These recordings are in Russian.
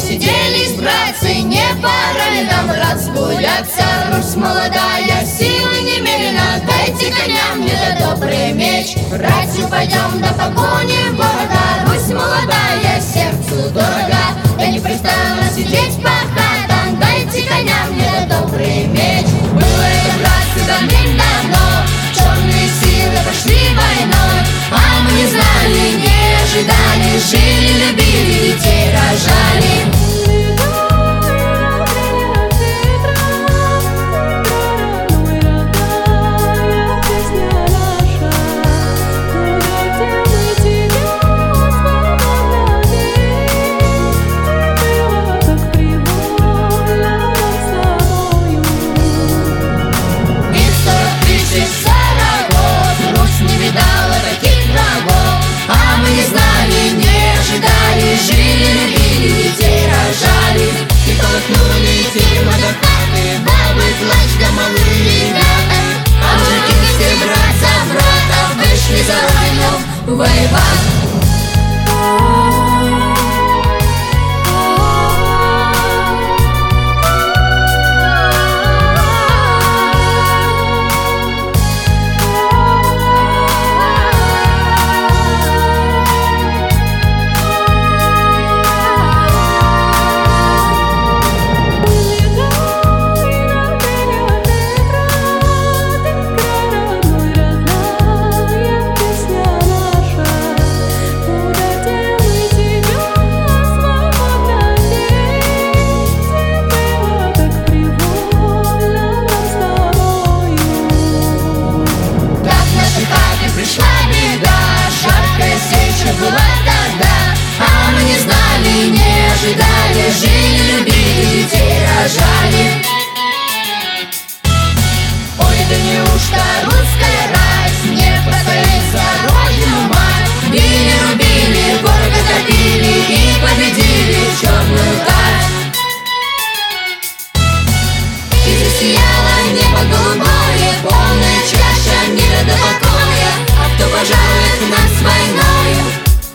засиделись, братцы, не пора ли нам разгуляться? Русь молодая, силы немерено, дайте коням мне да добрый меч. Братью пойдем до погони в города, Русь молодая, сердцу дорога. Да не пристало сидеть по хатам, дайте коням мне да добрый меч. Было это, братцы, давным-давно, черные силы пошли войной, а мы не знали, не ожидали, жили, любили, детей рожали. Жили, любили, детей рожали, и колыхнули тема до хаты, бабы плач да малые ребята. А мужики все брат за брата вышли за родину воевать. Не ожидали, жили, любили, детей рожали. Ой, да неужто русская рать не прославится родину мать? Били, рубили, горго топили и победили черную кать. И засияло небо голубое, полная чаша мира до покоя. А кто пожалует нас войною?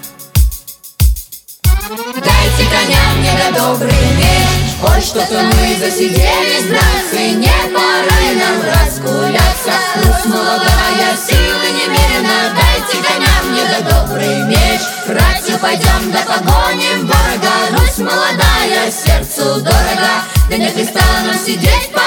Дайте коням мне да добрый меч. Ой, что-то мы засиделись, братцы, не пора ли нам разгуляться? Русь молодая, силы немерено, дайте коням мне да добрый меч. Братью пойдем да погоним ворога, Русь молодая, сердцу дорога. Да не перестану сидеть по